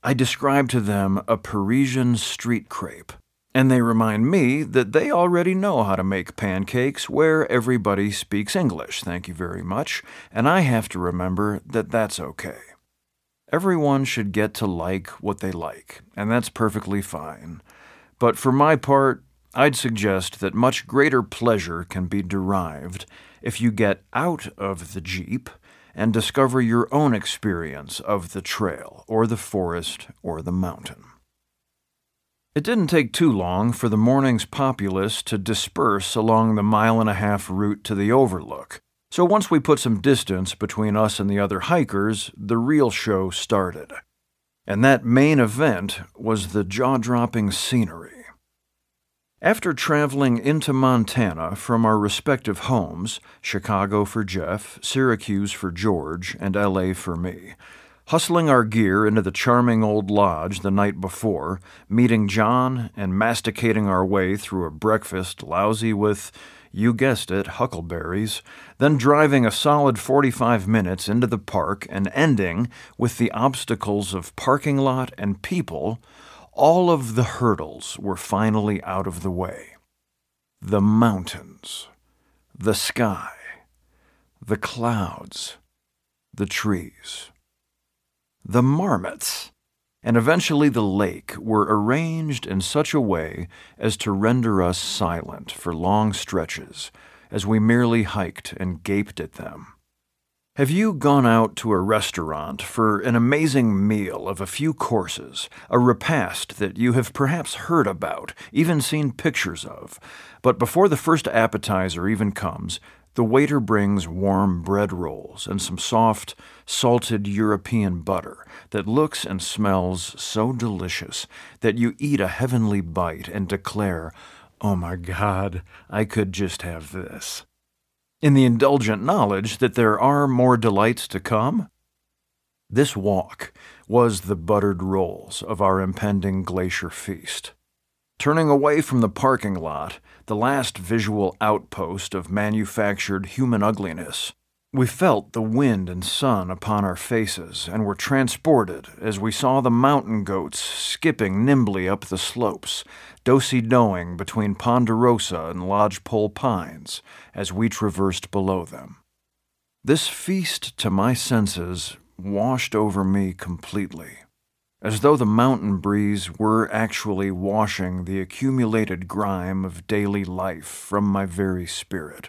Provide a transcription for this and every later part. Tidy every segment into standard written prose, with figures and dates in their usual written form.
I describe to them a Parisian street crepe, and they remind me that they already know how to make pancakes where everybody speaks English, thank you very much, and I have to remember that that's okay. Everyone should get to like what they like, and that's perfectly fine. But for my part, I'd suggest that much greater pleasure can be derived if you get out of the Jeep and discover your own experience of the trail, or the forest, or the mountain. It didn't take too long for the morning's populace to disperse along the 1.5-mile route to the overlook, so once we put some distance between us and the other hikers, the real show started. And that main event was the jaw-dropping scenery. After traveling into Montana from our respective homes, Chicago for Jeff, Syracuse for George, and LA for me, hustling our gear into the charming old lodge the night before, meeting John, and masticating our way through a breakfast lousy with, you guessed it, huckleberries, then driving a solid 45 minutes into the park and ending with the obstacles of parking lot and people, all of the hurdles were finally out of the way. The mountains, the sky, the clouds, the trees. The marmots, and eventually the lake, were arranged in such a way as to render us silent for long stretches as we merely hiked and gaped at them. Have you gone out to a restaurant for an amazing meal of a few courses, a repast that you have perhaps heard about, even seen pictures of, but before the first appetizer even comes, the waiter brings warm bread rolls and some soft, salted European butter that looks and smells so delicious that you eat a heavenly bite and declare, "Oh my God, I could just have this," in the indulgent knowledge that there are more delights to come? This walk was the buttered rolls of our impending glacier feast. Turning away from the parking lot, the last visual outpost of manufactured human ugliness, we felt the wind and sun upon our faces and were transported as we saw the mountain goats skipping nimbly up the slopes, do-si-doing between Ponderosa and lodgepole pines as we traversed below them. This feast to my senses washed over me completely, as though the mountain breeze were actually washing the accumulated grime of daily life from my very spirit.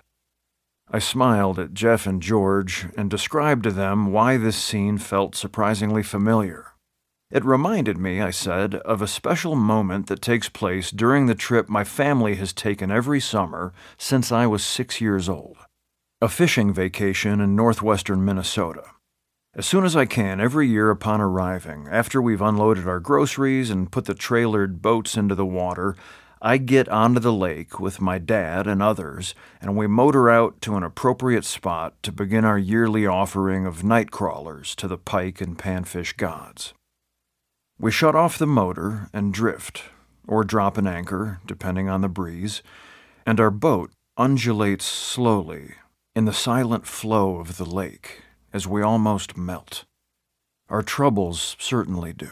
I smiled at Jeff and George and described to them why this scene felt surprisingly familiar. It reminded me, I said, of a special moment that takes place during the trip my family has taken every summer since I was 6 years old. A fishing vacation in northwestern Minnesota. As soon as I can, every year upon arriving, after we've unloaded our groceries and put the trailered boats into the water, I get onto the lake with my dad and others, and we motor out to an appropriate spot to begin our yearly offering of night crawlers to the pike and panfish gods. We shut off the motor and drift, or drop an anchor, depending on the breeze, and our boat undulates slowly in the silent flow of the lake as we almost melt. Our troubles certainly do.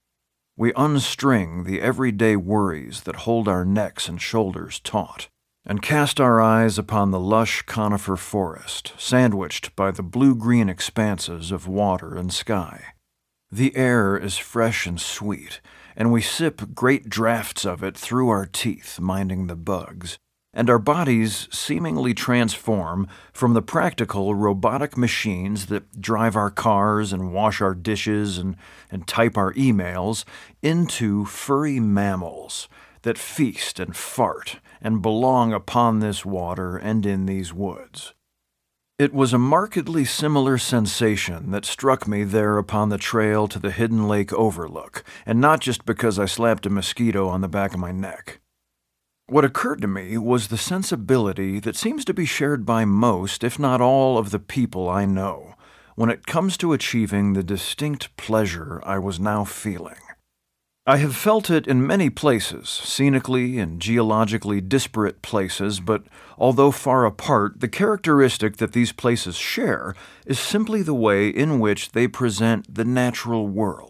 We unstring the everyday worries that hold our necks and shoulders taut, and cast our eyes upon the lush conifer forest, sandwiched by the blue-green expanses of water and sky. The air is fresh and sweet, and we sip great draughts of it through our teeth, minding the bugs, and our bodies seemingly transform from the practical robotic machines that drive our cars and wash our dishes and type our emails into furry mammals that feast and fart and belong upon this water and in these woods. It was a markedly similar sensation that struck me there upon the trail to the Hidden Lake overlook, and not just because I slapped a mosquito on the back of my neck. What occurred to me was the sensibility that seems to be shared by most, if not all, of the people I know, when it comes to achieving the distinct pleasure I was now feeling. I have felt it in many places, scenically and geologically disparate places, but although far apart, the characteristic that these places share is simply the way in which they present the natural world,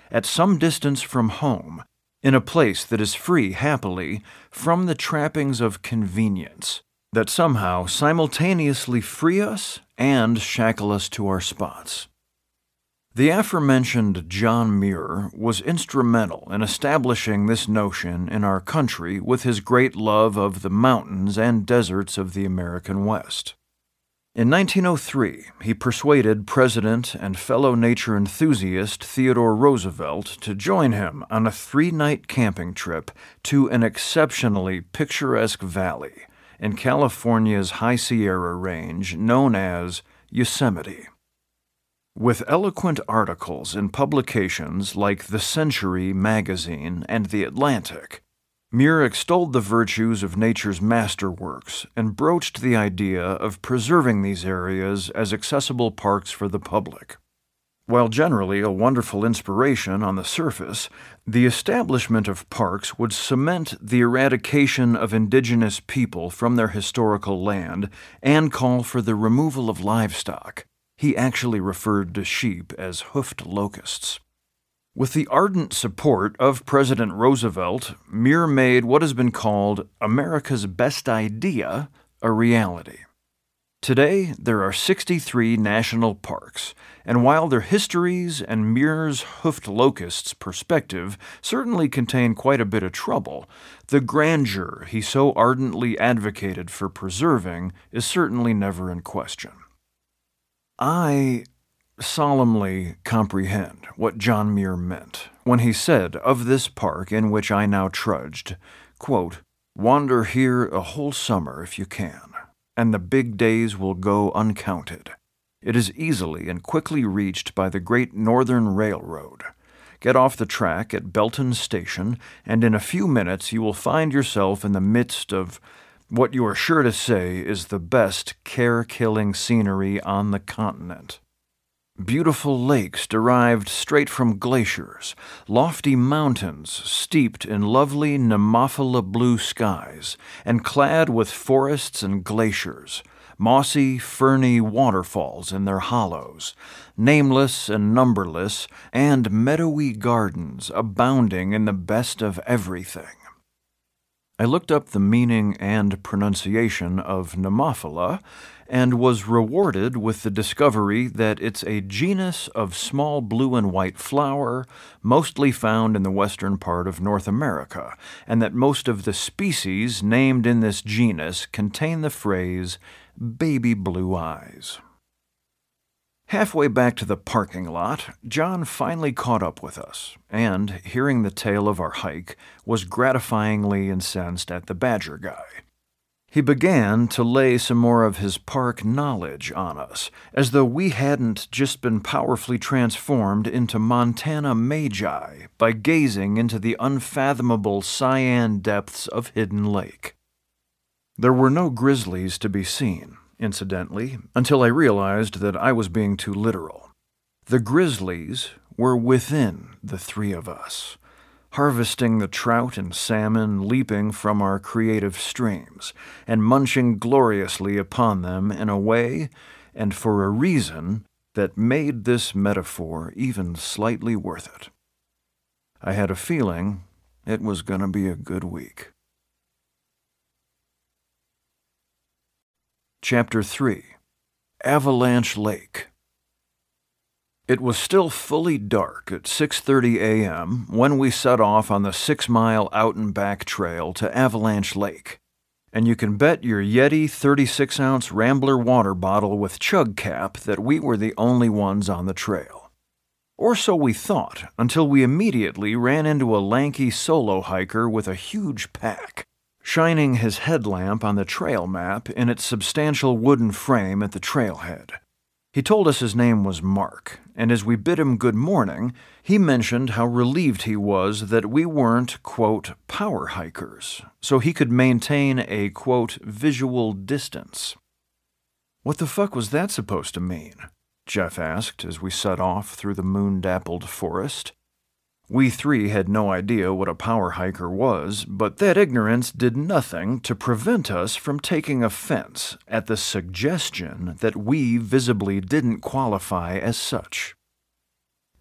at some distance from home, in a place that is free, happily, from the trappings of convenience, that somehow simultaneously free us and shackle us to our spots. The aforementioned John Muir was instrumental in establishing this notion in our country with his great love of the mountains and deserts of the American West. In 1903, he persuaded President and fellow nature enthusiast Theodore Roosevelt to join him on a 3-night camping trip to an exceptionally picturesque valley in California's High Sierra Range known as Yosemite. With eloquent articles in publications like The Century magazine and The Atlantic, Muir extolled the virtues of nature's masterworks and broached the idea of preserving these areas as accessible parks for the public. While generally a wonderful inspiration on the surface, the establishment of parks would cement the eradication of indigenous people from their historical land and call for the removal of livestock. He actually referred to sheep as hoofed locusts. With the ardent support of President Roosevelt, Muir made what has been called America's best idea a reality. Today, there are 63 national parks, and while their histories and Muir's hoofed locusts perspective certainly contain quite a bit of trouble, the grandeur he so ardently advocated for preserving is certainly never in question. I solemnly comprehend what John Muir meant when he said of this park in which I now trudged, quote, "Wander here a whole summer if you can, and the big days will go uncounted. It is easily and quickly reached by the Great Northern Railroad. Get off the track at Belton Station, and in a few minutes you will find yourself in the midst of what you are sure to say is the best care-killing scenery on the continent. Beautiful lakes derived straight from glaciers, lofty mountains steeped in lovely Nemophila blue skies, and clad with forests and glaciers, mossy, ferny waterfalls in their hollows, nameless and numberless, and meadowy gardens abounding in the best of everything." I looked up the meaning and pronunciation of Nemophila and was rewarded with the discovery that it's a genus of small blue and white flower mostly found in the western part of North America, and that most of the species named in this genus contain the phrase baby blue eyes. Halfway back to the parking lot, John finally caught up with us, and, hearing the tale of our hike, was gratifyingly incensed at the Badger guy. He began to lay some more of his park knowledge on us, as though we hadn't just been powerfully transformed into Montana Magi by gazing into the unfathomable cyan depths of Hidden Lake. There were no grizzlies to be seen, incidentally, until I realized that I was being too literal. The grizzlies were within the three of us, harvesting the trout and salmon leaping from our creative streams, and munching gloriously upon them in a way and for a reason that made this metaphor even slightly worth it. I had a feeling it was going to be a good week. Chapter 3. Avalanche Lake. It was still fully dark at 6:30 a.m. when we set off on the 6-mile out-and-back trail to Avalanche Lake, and you can bet your Yeti 36-ounce Rambler water bottle with chug cap that we were the only ones on the trail. Or so we thought, until we immediately ran into a lanky solo hiker with a huge pack, shining his headlamp on the trail map in its substantial wooden frame at the trailhead. He told us his name was Mark, and as we bid him good morning, he mentioned how relieved he was that we weren't, quote, power hikers, so he could maintain a, quote, visual distance. "What the fuck was that supposed to mean?" Jeff asked as we set off through the moon-dappled forest. We three had no idea what a power hiker was, but that ignorance did nothing to prevent us from taking offense at the suggestion that we visibly didn't qualify as such.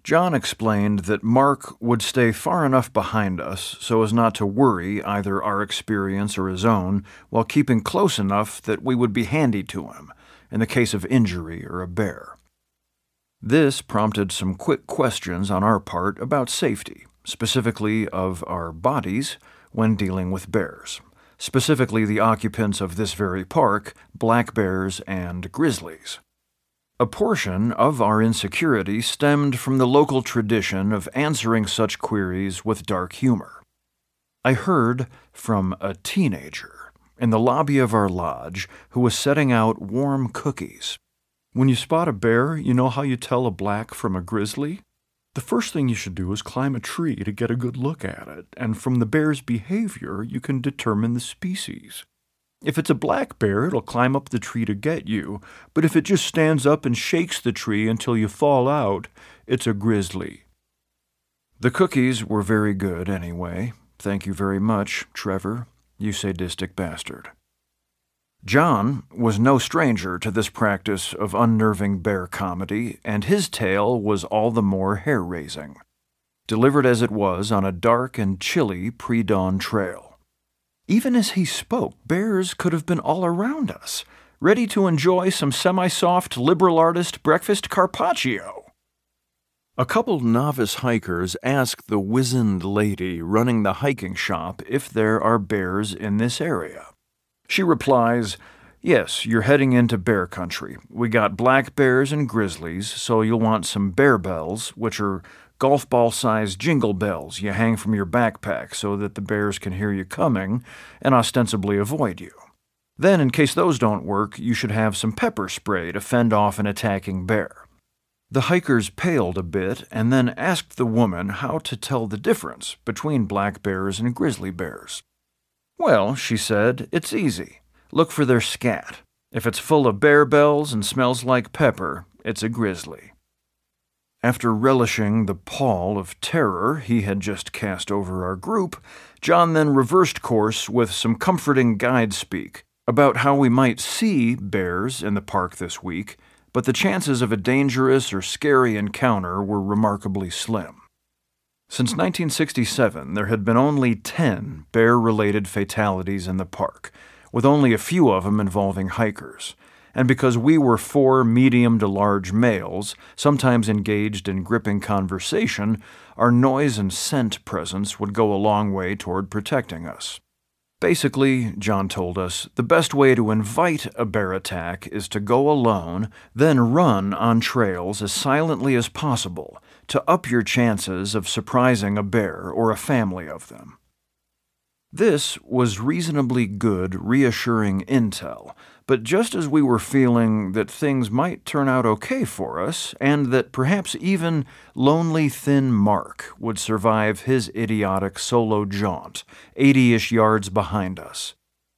John explained that Mark would stay far enough behind us so as not to worry either our experience or his own, while keeping close enough that we would be handy to him in the case of injury or a bear. This prompted some quick questions on our part about safety, specifically of our bodies when dealing with bears, specifically the occupants of this very park, black bears and grizzlies. A portion of our insecurity stemmed from the local tradition of answering such queries with dark humor. I heard from a teenager in the lobby of our lodge who was setting out warm cookies. When you spot a bear, you know how you tell a black from a grizzly? The first thing you should do is climb a tree to get a good look at it, and from the bear's behavior, you can determine the species. If it's a black bear, it'll climb up the tree to get you, but if it just stands up and shakes the tree until you fall out, it's a grizzly. The cookies were very good anyway. Thank you very much, Trevor, you sadistic bastard. John was no stranger to this practice of unnerving bear comedy, and his tale was all the more hair-raising, delivered as it was on a dark and chilly pre-dawn trail. Even as he spoke, bears could have been all around us, ready to enjoy some semi-soft liberal artist breakfast carpaccio. A couple novice hikers ask the wizened lady running the hiking shop if there are bears in this area. She replies, "Yes, you're heading into bear country. We got black bears and grizzlies, so you'll want some bear bells, which are golf ball-sized jingle bells you hang from your backpack so that the bears can hear you coming and ostensibly avoid you. Then, in case those don't work, you should have some pepper spray to fend off an attacking bear." The hikers paled a bit and then asked the woman how to tell the difference between black bears and grizzly bears. "Well," she said, "it's easy. Look for their scat. If it's full of bear bells and smells like pepper, it's a grizzly." After relishing the pall of terror he had just cast over our group, John then reversed course with some comforting guide speak about how we might see bears in the park this week, but the chances of a dangerous or scary encounter were remarkably slim. Since 1967, there had been only 10 bear-related fatalities in the park, with only a few of them involving hikers. And because we were 4 medium to large males, sometimes engaged in gripping conversation, our noise and scent presence would go a long way toward protecting us. Basically, John told us, the best way to invite a bear attack is to go alone, then run on trails as silently as possible to up your chances of surprising a bear or a family of them. This was reasonably good, reassuring intel, but just as we were feeling that things might turn out okay for us, and that perhaps even lonely thin Mark would survive his idiotic solo jaunt 80-ish yards behind us,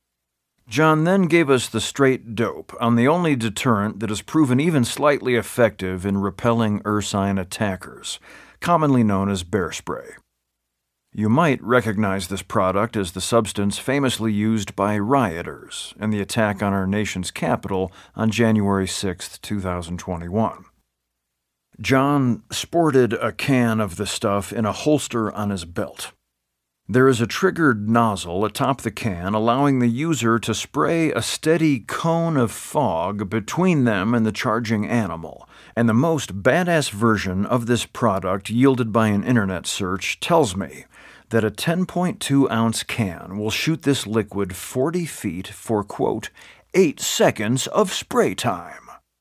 John then gave us the straight dope on the only deterrent that has proven even slightly effective in repelling ursine attackers, commonly known as bear spray. You might recognize this product as the substance famously used by rioters in the attack on our nation's capital on January 6, 2021. John sported a can of the stuff in a holster on his belt. There is a triggered nozzle atop the can, allowing the user to spray a steady cone of fog between them and the charging animal, and the most badass version of this product yielded by an internet search tells me that a 10.2-ounce can will shoot this liquid 40 feet for, quote, 8 seconds of spray time.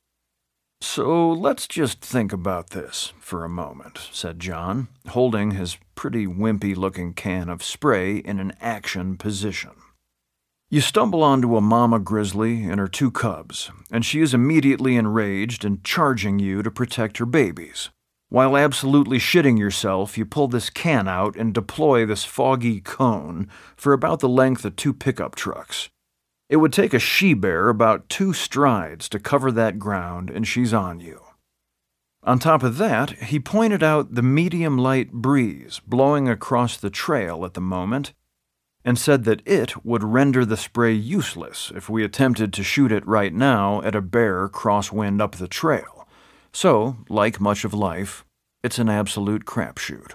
"So let's just think about this for a moment," said John, holding his pretty wimpy-looking can of spray in an action position. You stumble onto a mama grizzly and her 2 cubs, and she is immediately enraged and charging you to protect her babies. While absolutely shitting yourself, you pull this can out and deploy this foggy cone for about the length of 2 pickup trucks. It would take a she-bear about 2 strides to cover that ground, and she's on you. On top of that, he pointed out the medium-light breeze blowing across the trail at the moment, and said that it would render the spray useless if we attempted to shoot it right now at a bear crosswind up the trail. So, like much of life, It's an absolute crapshoot.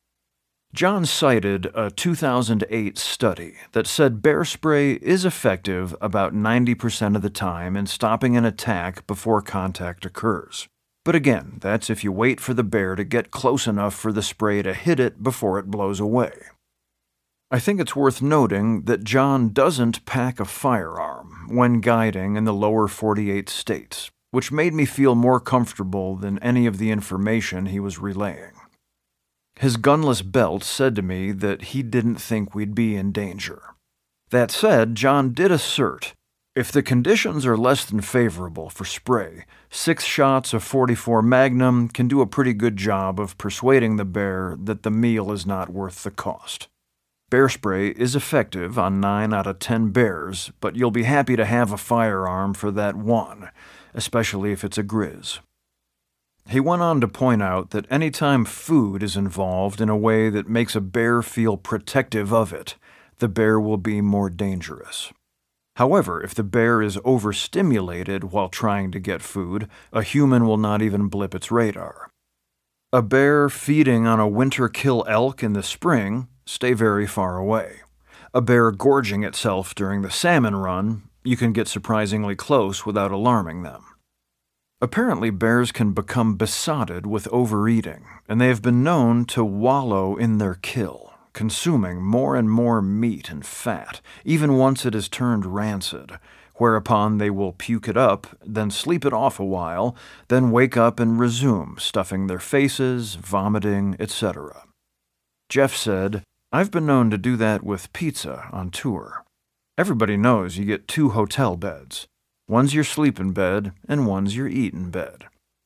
John cited a 2008 study that said bear spray is effective about 90% of the time in stopping an attack before contact occurs. But again, that's if you wait for the bear to get close enough for the spray to hit it before it blows away. I think it's worth noting that John doesn't pack a firearm when guiding in the lower 48 states, which made me feel more comfortable than any of the information he was relaying. His gunless belt said to me that he didn't think we'd be in danger. That said, John did assert, if the conditions are less than favorable for spray, 6 shots of .44 Magnum can do a pretty good job of persuading the bear that the meal is not worth the cost. Bear spray is effective on 9 out of 10 bears, but you'll be happy to have a firearm for that one, especially if it's a grizz. He went on to point out that anytime food is involved in a way that makes a bear feel protective of it, the bear will be more dangerous. However, if the bear is overstimulated while trying to get food, a human will not even blip its radar. A bear feeding on a winter kill elk in the spring, stay very far away. A bear gorging itself during the salmon run, you can get surprisingly close without alarming them. Apparently, bears can become besotted with overeating, and they have been known to wallow in their kill, consuming more and more meat and fat, even once it is turned rancid, whereupon they will puke it up, then sleep it off a while, then wake up and resume stuffing their faces, vomiting, etc. Jeff said, "I've been known to do that with pizza on tour. Everybody knows you get 2 hotel beds. One's your sleeping bed, and one's your eating bed."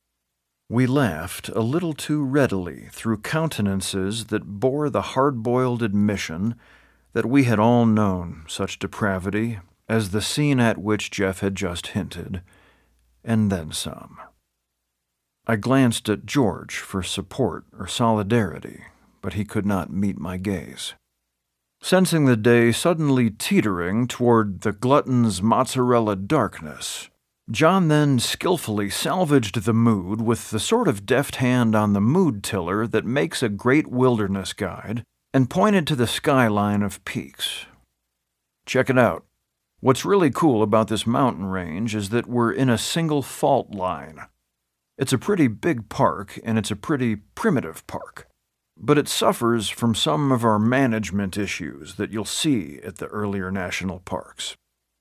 We laughed a little too readily through countenances that bore the hard-boiled admission that we had all known such depravity as the scene at which Jeff had just hinted, and then some. I glanced at George for support or solidarity, but he could not meet my gaze. Sensing the day suddenly teetering toward the glutton's mozzarella darkness, John then skillfully salvaged the mood with the sort of deft hand on the mood tiller that makes a great wilderness guide, and pointed to the skyline of peaks. "Check it out. What's really cool about this mountain range is that we're in a single fault line. It's a pretty big park, and it's a pretty primitive park. But it suffers from some of our management issues that you'll see at the earlier national parks."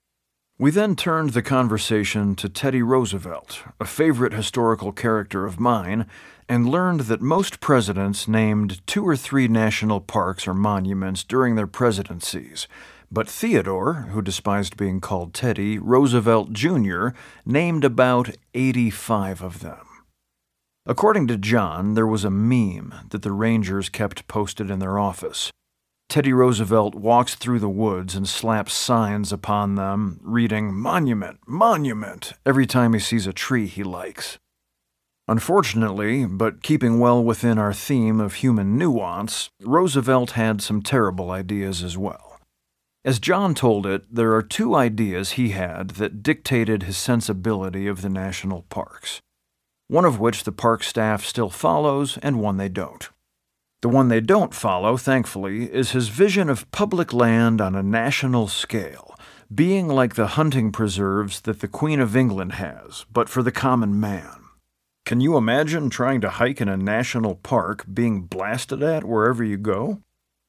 We then turned the conversation to Teddy Roosevelt, a favorite historical character of mine, and learned that most presidents named 2 or 3 national parks or monuments during their presidencies, but Theodore, who despised being called Teddy, Roosevelt Jr., named about 85 of them. According to John, there was a meme that the Rangers kept posted in their office. Teddy Roosevelt walks through the woods and slaps signs upon them, reading "Monument, Monument" every time he sees a tree he likes. Unfortunately, but keeping well within our theme of human nuance, Roosevelt had some terrible ideas as well. As John told it, there are 2 ideas he had that dictated his sensibility of the national parks. One of which the park staff still follows, and one they don't. The one they don't follow, thankfully, is his vision of public land on a national scale, being like the hunting preserves that the Queen of England has, but for the common man. Can you imagine trying to hike in a national park being blasted at wherever you go?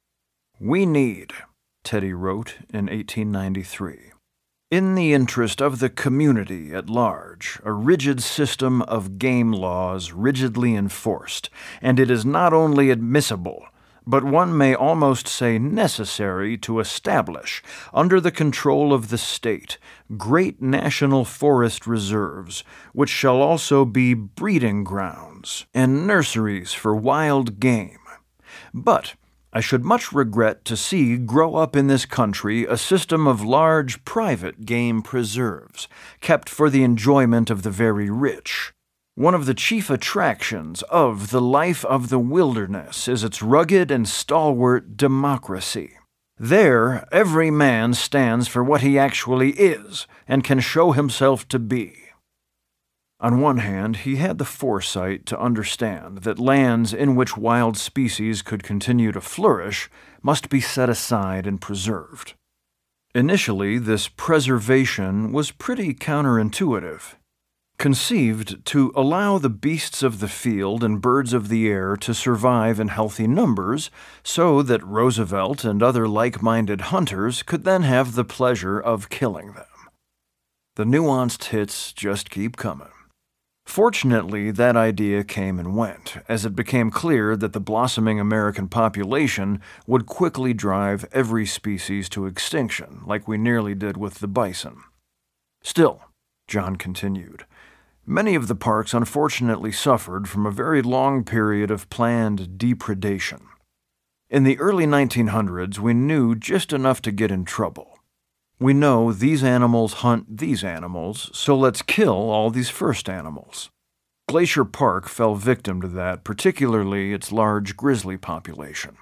"We need," Teddy wrote in 1893, "in the interest of the community at large, a rigid system of game laws rigidly enforced, and it is not only admissible, but one may almost say necessary to establish, under the control of the state, great national forest reserves, which shall also be breeding grounds and nurseries for wild game. But I should much regret to see grow up in this country a system of large private game preserves, kept for the enjoyment of the very rich. One of the chief attractions of the life of the wilderness is its rugged and stalwart democracy. There, every man stands for what he actually is and can show himself to be." On one hand, he had the foresight to understand that lands in which wild species could continue to flourish must be set aside and preserved. Initially, this preservation was pretty counterintuitive. Conceived to allow the beasts of the field and birds of the air to survive in healthy numbers so that Roosevelt and other like-minded hunters could then have the pleasure of killing them. The nuanced hits just keep coming. Fortunately, that idea came and went, as it became clear that the blossoming American population would quickly drive every species to extinction, like we nearly did with the bison. Still, John continued, many of the parks unfortunately suffered from a very long period of planned depredation. In the early 1900s, we knew just enough to get in trouble. We know these animals hunt these animals, so let's kill all these first animals. Glacier Park fell victim to that, particularly its large grizzly population.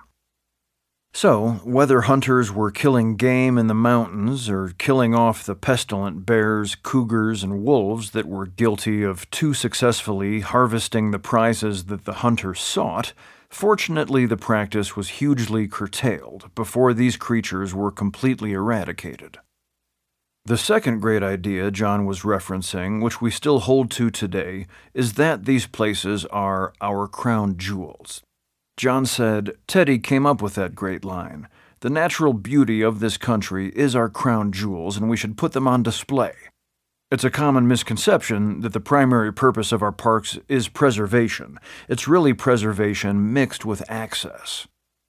So, whether hunters were killing game in the mountains or killing off the pestilent bears, cougars, and wolves that were guilty of too successfully harvesting the prizes that the hunter sought, fortunately the practice was hugely curtailed before these creatures were completely eradicated. The second great idea John was referencing, which we still hold to today, is that these places are our crown jewels. John said, Teddy came up with that great line. The natural beauty of this country is our crown jewels, and we should put them on display. It's a common misconception that the primary purpose of our parks is preservation. It's really preservation mixed with access.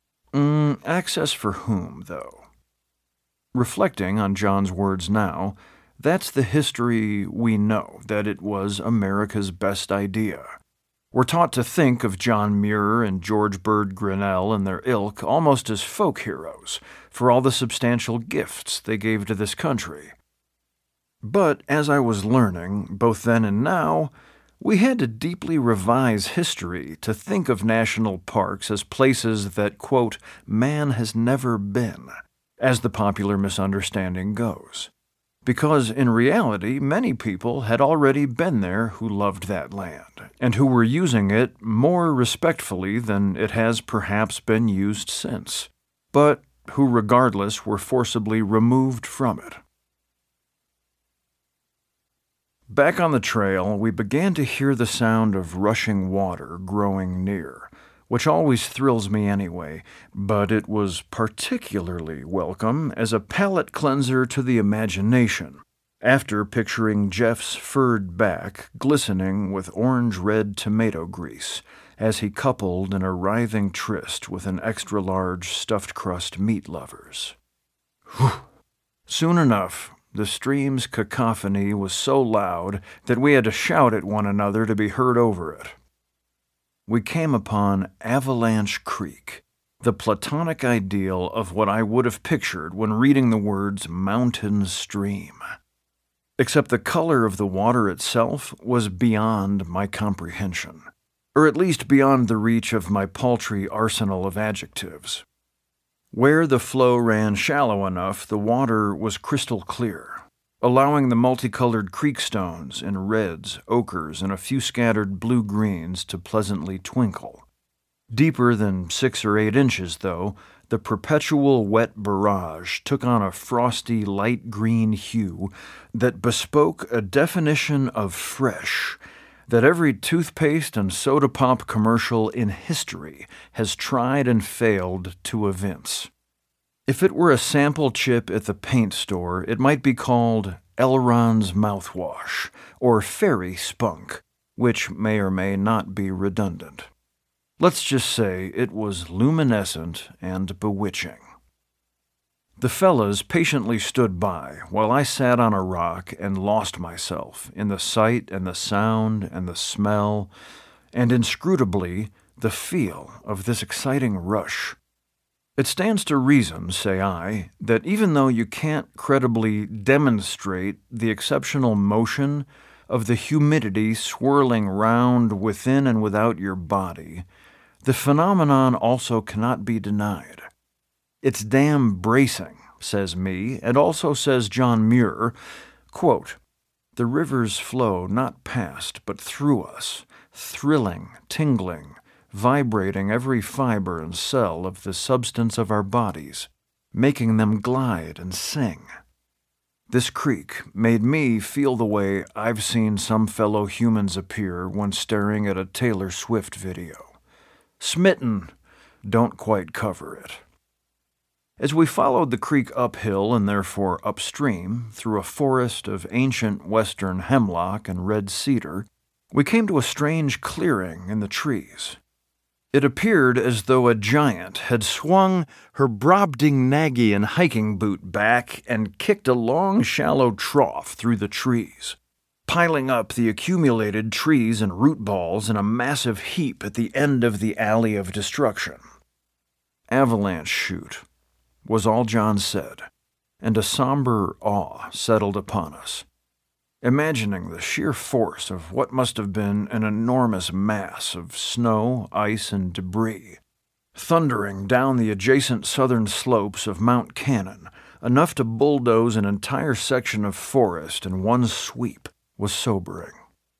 Access for whom, though? Reflecting on John's words now, that's the history we know, that it was America's best idea. We're taught to think of John Muir and George Bird Grinnell and their ilk almost as folk heroes for all the substantial gifts they gave to this country. But as I was learning, both then and now, we had to deeply revise history to think of national parks as places that, quote, man has never been, as the popular misunderstanding goes. Because in reality, many people had already been there who loved that land, and who were using it more respectfully than it has perhaps been used since, but who regardless were forcibly removed from it. Back on the trail, we began to hear the sound of rushing water growing near, which always thrills me anyway, but it was particularly welcome as a palate cleanser to the imagination, after picturing Jeff's furred back glistening with orange-red tomato grease as he coupled in a writhing tryst with an extra-large stuffed crust meat lovers. Whew. Soon enough, the stream's cacophony was so loud that we had to shout at one another to be heard over it. We came upon Avalanche Creek, the platonic ideal of what I would have pictured when reading the words mountain stream. Except the color of the water itself was beyond my comprehension, or at least beyond the reach of my paltry arsenal of adjectives. Where the flow ran shallow enough, the water was crystal clear, allowing the multicolored creek stones in reds, ochres, and a few scattered blue-greens to pleasantly twinkle. Deeper than 6 or 8 inches, though, the perpetual wet barrage took on a frosty light green hue that bespoke a definition of fresh that every toothpaste and soda pop commercial in history has tried and failed to evince. If it were a sample chip at the paint store, it might be called Elron's Mouthwash or Fairy Spunk, which may or may not be redundant. Let's just say it was luminescent and bewitching. The fellas patiently stood by while I sat on a rock and lost myself in the sight and the sound and the smell and inscrutably the feel of this exciting rush. It stands to reason, say I, that even though you can't credibly demonstrate the exceptional motion of the humidity swirling round within and without your body, the phenomenon also cannot be denied. It's damn bracing, says me, and also says John Muir, quote, The river's flow not past, but through us, thrilling, tingling, vibrating every fiber and cell of the substance of our bodies, making them glide and sing. This creek made me feel the way I've seen some fellow humans appear when staring at a Taylor Swift video. Smitten, don't quite cover it. As we followed the creek uphill and therefore upstream through a forest of ancient western hemlock and red cedar, we came to a strange clearing in the trees. It appeared as though a giant had swung her Brobdingnagian hiking boot back and kicked a long, shallow trough through the trees, piling up the accumulated trees and root balls in a massive heap at the end of the alley of destruction. Avalanche chute was all John said, and a somber awe settled upon us. Imagining the sheer force of what must have been an enormous mass of snow, ice, and debris, thundering down the adjacent southern slopes of Mount Cannon, enough to bulldoze an entire section of forest in one sweep, was sobering.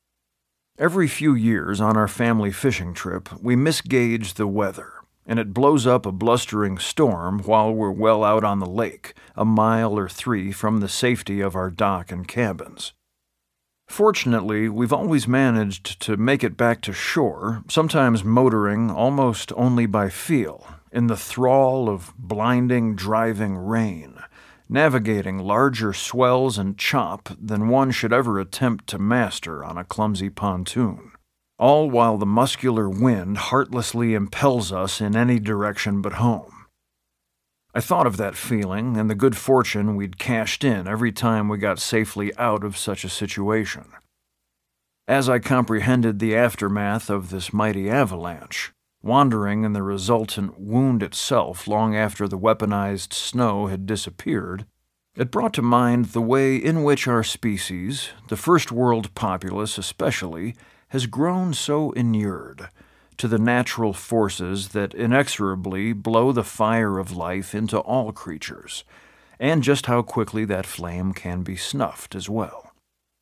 Every few years on our family fishing trip, we misgauge the weather, and it blows up a blustering storm while we're well out on the lake, a mile or 3 from the safety of our dock and cabins. Fortunately, we've always managed to make it back to shore, sometimes motoring almost only by feel, in the thrall of blinding, driving rain, navigating larger swells and chop than one should ever attempt to master on a clumsy pontoon, all while the muscular wind heartlessly impels us in any direction but home. I thought of that feeling and the good fortune we'd cashed in every time we got safely out of such a situation. As I comprehended the aftermath of this mighty avalanche, wandering in the resultant wound itself long after the weaponized snow had disappeared, it brought to mind the way in which our species, the first world populace especially, has grown so inured to the natural forces that inexorably blow the fire of life into all creatures, and just how quickly that flame can be snuffed as well.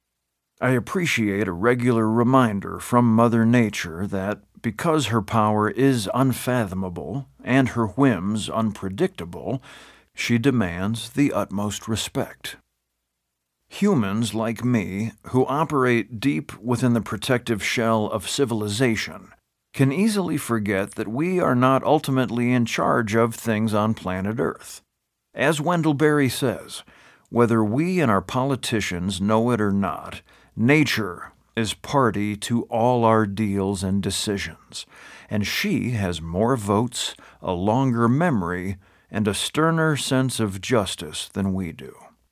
I appreciate a regular reminder from Mother Nature that, because her power is unfathomable and her whims unpredictable, she demands the utmost respect. Humans like me, who operate deep within the protective shell of civilization, can easily forget that we are not ultimately in charge of things on planet Earth. As Wendell Berry says, whether we and our politicians know it or not, nature is party to all our deals and decisions, and she has more votes, a longer memory, and a sterner sense of justice than we do.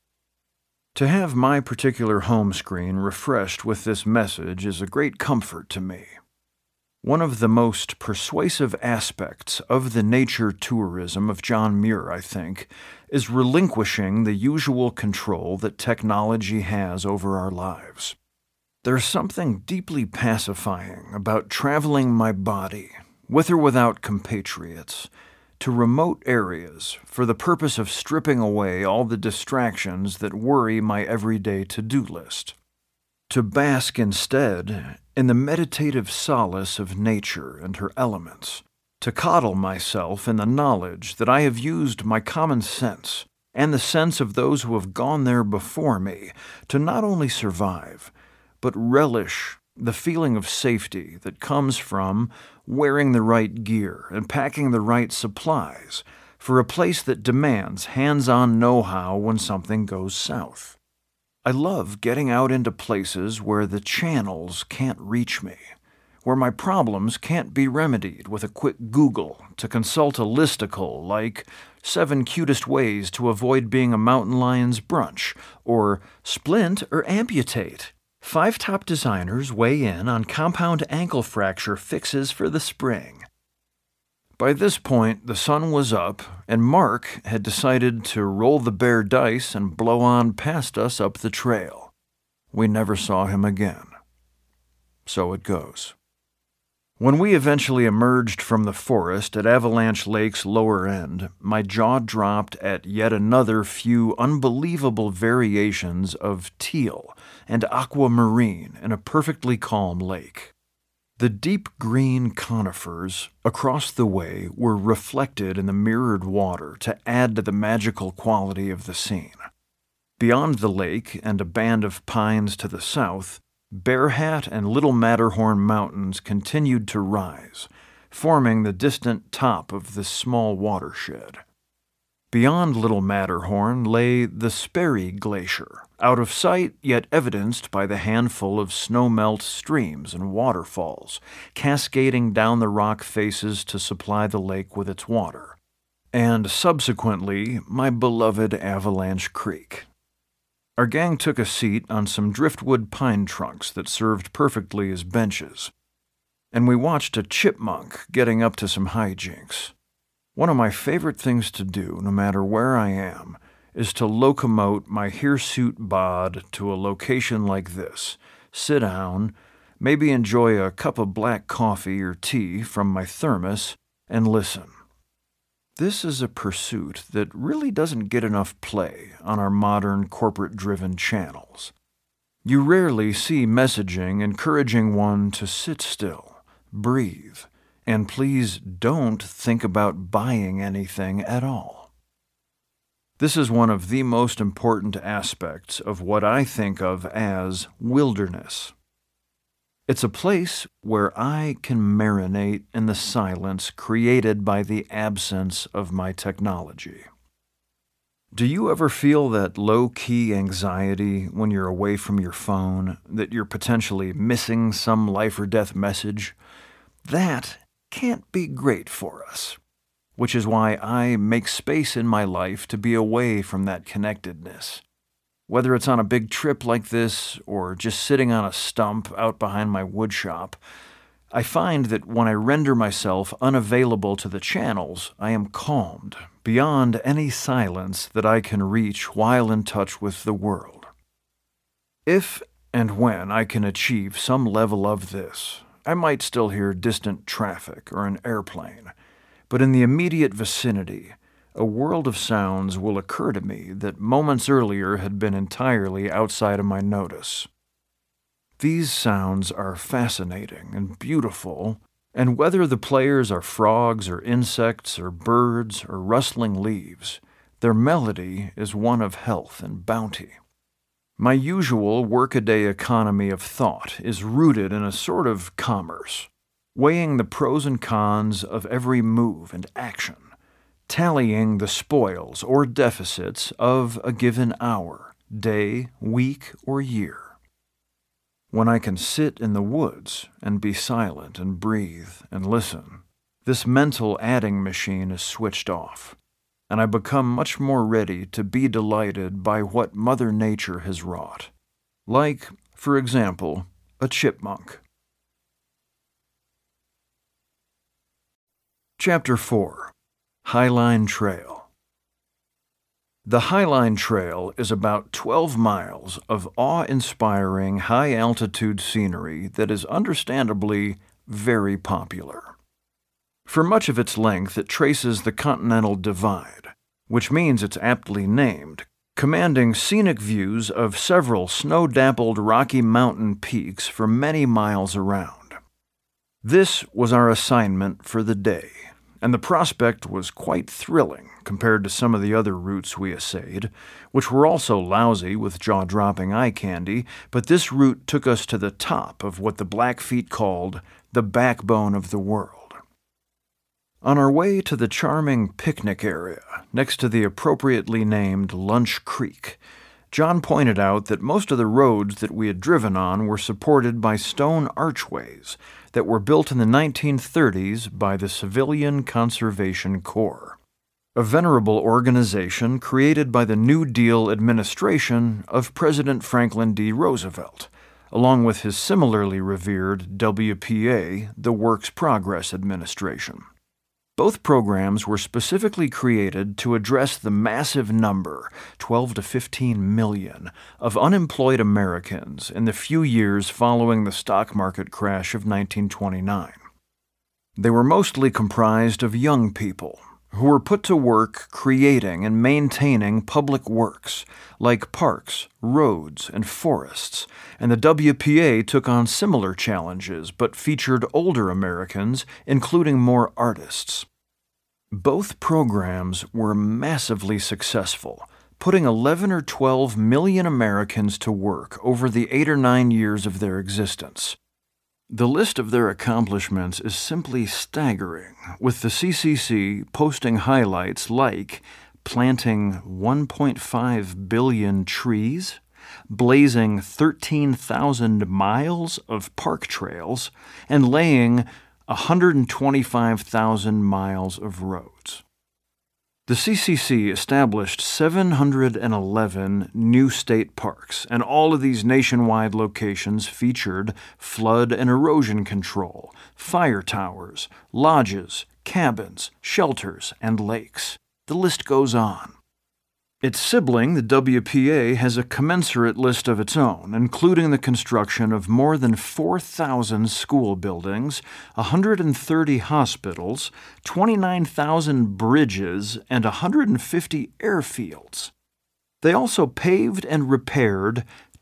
To have my particular home screen refreshed with this message is a great comfort to me. One of the most persuasive aspects of the nature tourism of John Muir, I think, is relinquishing the usual control that technology has over our lives. There's something deeply pacifying about traveling my body, with or without compatriots, to remote areas for the purpose of stripping away all the distractions that worry my everyday to-do list. To bask instead in the meditative solace of nature and her elements, to coddle myself in the knowledge that I have used my common sense and the sense of those who have gone there before me to not only survive, but relish the feeling of safety that comes from wearing the right gear and packing the right supplies for a place that demands hands-on know-how when something goes south. I love getting out into places where the channels can't reach me, where my problems can't be remedied with a quick Google to consult a listicle like 7 Cutest Ways to Avoid Being a Mountain Lion's Brunch, or Splint or Amputate. 5 top designers weigh in on compound ankle fracture fixes for the spring. By this point, the sun was up, and Mark had decided to roll the bare dice and blow on past us up the trail. We never saw him again. So it goes. When we eventually emerged from the forest at Avalanche Lake's lower end, my jaw dropped at yet another few unbelievable variations of teal and aquamarine in a perfectly calm lake. The deep green conifers across the way were reflected in the mirrored water to add to the magical quality of the scene. Beyond the lake and a band of pines to the south, Bear Hat and Little Matterhorn mountains continued to rise, forming the distant top of this small watershed. Beyond Little Matterhorn lay the Sperry Glacier, out of sight yet evidenced by the handful of snowmelt streams and waterfalls cascading down the rock faces to supply the lake with its water, and subsequently my beloved Avalanche Creek. Our gang took a seat on some driftwood pine trunks that served perfectly as benches, and we watched a chipmunk getting up to some hijinks. One of my favorite things to do, no matter where I am, is to locomote my hirsute bod to a location like this, sit down, maybe enjoy a cup of black coffee or tea from my thermos, and listen. This is a pursuit that really doesn't get enough play on our modern corporate-driven channels. You rarely see messaging encouraging one to sit still, breathe, and please don't think about buying anything at all. This is one of the most important aspects of what I think of as wilderness. It's a place where I can marinate in the silence created by the absence of my technology. Do you ever feel that low-key anxiety when you're away from your phone, that you're potentially missing some life-or-death message? That can't be great for us, which is why I make space in my life to be away from that connectedness. Whether it's on a big trip like this or just sitting on a stump out behind my woodshop, I find that when I render myself unavailable to the channels, I am calmed beyond any silence that I can reach while in touch with the world. If and when I can achieve some level of this, I might still hear distant traffic or an airplane, but in the immediate vicinity, a world of sounds will occur to me that moments earlier had been entirely outside of my notice. These sounds are fascinating and beautiful, and whether the players are frogs or insects or birds or rustling leaves, their melody is one of health and bounty. My usual workaday economy of thought is rooted in a sort of commerce, weighing the pros and cons of every move and action, tallying the spoils or deficits of a given hour, day, week, or year. When I can sit in the woods and be silent and breathe and listen, this mental adding machine is switched off, and I become much more ready to be delighted by what Mother Nature has wrought. Like, for example, a chipmunk. Chapter 4. Highline Trail. The Highline Trail is about 12 miles of awe-inspiring high-altitude scenery that is understandably very popular. For much of its length, it traces the Continental Divide, which means it's aptly named, commanding scenic views of several snow-dappled Rocky Mountain peaks for many miles around. This was our assignment for the day, and the prospect was quite thrilling compared to some of the other routes we essayed, which were also lousy with jaw-dropping eye candy, but this route took us to the top of what the Blackfeet called the backbone of the world. On our way to the charming picnic area next to the appropriately named Lunch Creek, John pointed out that most of the roads that we had driven on were supported by stone archways that were built in the 1930s by the Civilian Conservation Corps, a venerable organization created by the New Deal administration of President Franklin D. Roosevelt, along with his similarly revered WPA, the Works Progress Administration. Both programs were specifically created to address the massive number, 12 to 15 million, of unemployed Americans in the few years following the stock market crash of 1929. They were mostly comprised of young people who were put to work creating and maintaining public works like parks, roads, and forests, and the WPA took on similar challenges but featured older Americans, including more artists. Both programs were massively successful, putting 11 or 12 million Americans to work over the 8 or 9 years of their existence. The list of their accomplishments is simply staggering, with the CCC posting highlights like planting 1.5 billion trees, blazing 13,000 miles of park trails, and laying 125,000 miles of roads. The CCC established 711 new state parks, and all of these nationwide locations featured flood and erosion control, fire towers, lodges, cabins, shelters, and lakes. The list goes on. Its sibling, the WPA, has a commensurate list of its own, including the construction of more than 4,000 school buildings, 130 hospitals, 29,000 bridges, and 150 airfields. They also paved and repaired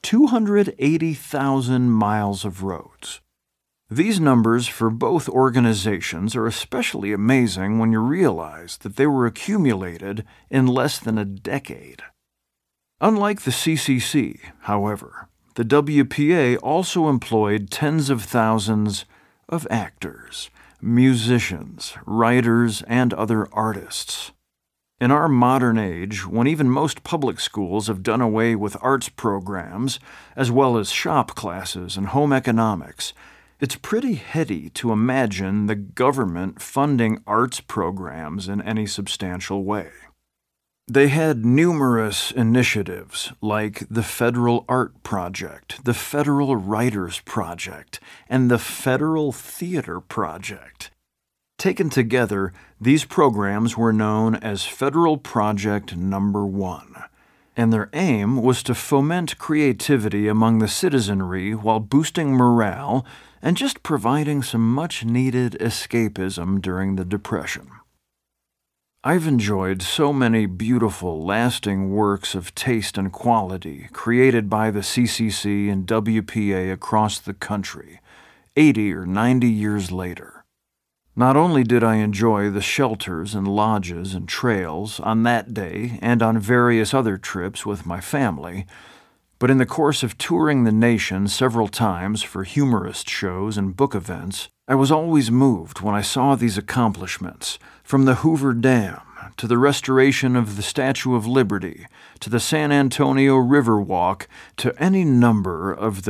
280,000 miles of roads. These numbers for both organizations are especially amazing when you realize that they were accumulated in less than a decade. Unlike the CCC, however, the WPA also employed tens of thousands of actors, musicians, writers, and other artists. In our modern age, when even most public schools have done away with arts programs, as well as shop classes and home economics, it's pretty heady to imagine the government funding arts programs in any substantial way. They had numerous initiatives like the Federal Art Project, the Federal Writers Project, and the Federal Theater Project. Taken together, these programs were known as Federal Project Number 1, and their aim was to foment creativity among the citizenry while boosting morale and just providing some much-needed escapism during the Depression. I've enjoyed so many beautiful, lasting works of taste and quality created by the CCC and WPA across the country, 80 or 90 years later. Not only did I enjoy the shelters and lodges and trails on that day and on various other trips with my family, but in the course of touring the nation several times for humorist shows and book events, I was always moved when I saw these accomplishments, from the Hoover Dam to the restoration of the Statue of Liberty, to the San Antonio River Walk, to any number of the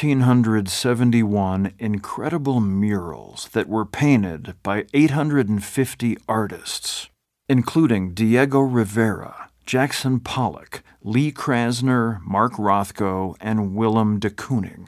1,371 incredible murals that were painted by 850 artists, including Diego Rivera, Jackson Pollock, Lee Krasner, Mark Rothko, and Willem de Kooning.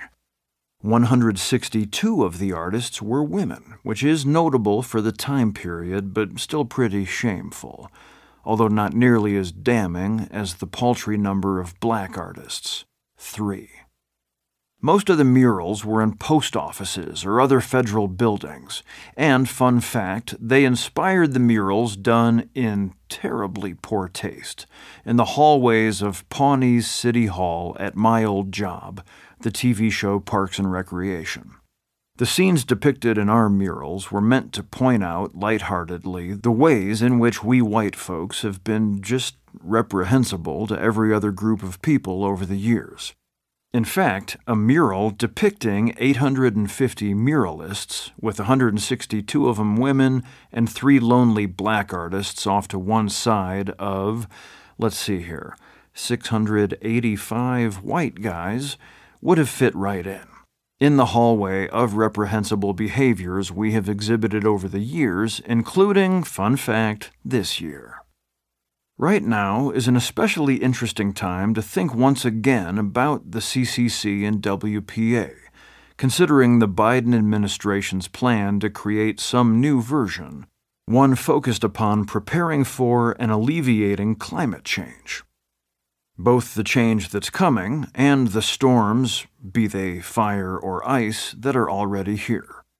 162 of the artists were women, which is notable for the time period but still pretty shameful, although not nearly as damning as the paltry number of black artists, 3. Most of the murals were in post offices or other federal buildings, and, fun fact, they inspired the murals done in terribly poor taste in the hallways of Pawnee's City Hall at my old job, the TV show Parks and Recreation. The scenes depicted in our murals were meant to point out, lightheartedly, the ways in which we white folks have been just reprehensible to every other group of people over the years. In fact, a mural depicting 850 muralists, with 162 of them women and 3 lonely black artists off to one side of, 685 white guys, would have fit right in the hallway of reprehensible behaviors we have exhibited over the years, including, fun fact, this year. Right now is an especially interesting time to think once again about the CCC and WPA, considering the Biden administration's plan to create some new version, one focused upon preparing for and alleviating climate change. Both the change that's coming and the storms, be they fire or ice, that are already here.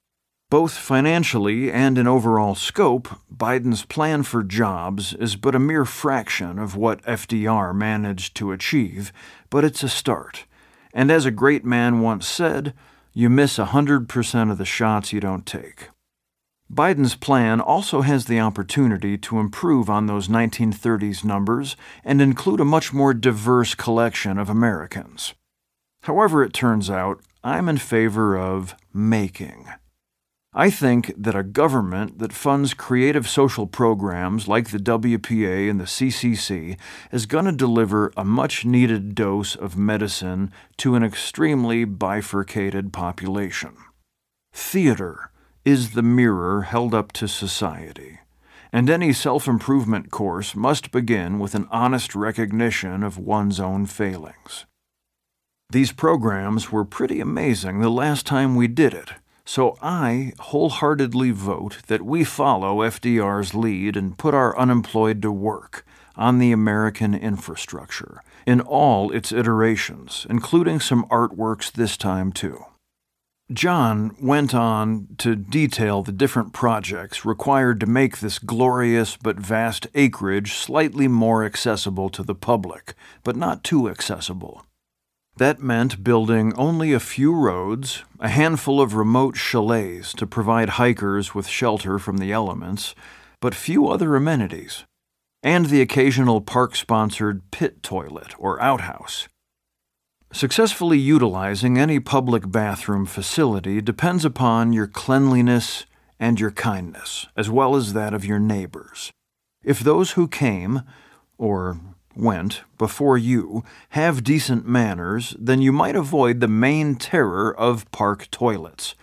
Both financially and in overall scope, Biden's plan for jobs is but a mere fraction of what FDR managed to achieve, but it's a start. And as a great man once said, you miss 100% of the shots you don't take. Biden's plan also has the opportunity to improve on those 1930s numbers and include a much more diverse collection of Americans. However it turns out, I'm in favor of making. I think that a government that funds creative social programs like the WPA and the CCC is going to deliver a much-needed dose of medicine to an extremely bifurcated population. Theater is the mirror held up to society, and any self-improvement course must begin with an honest recognition of one's own failings. These programs were pretty amazing the last time we did it, so I wholeheartedly vote that we follow FDR's lead and put our unemployed to work on the American infrastructure in all its iterations, including some artworks this time too. John went on to detail the different projects required to make this glorious but vast acreage slightly more accessible to the public, but not too accessible. That meant building only a few roads, a handful of remote chalets to provide hikers with shelter from the elements, but few other amenities, and the occasional park-sponsored pit toilet or outhouse. Successfully utilizing any public bathroom facility depends upon your cleanliness and your kindness, as well as that of your neighbors. If those who came, or went, before you, have decent manners, then you might avoid the main terror of park toilets,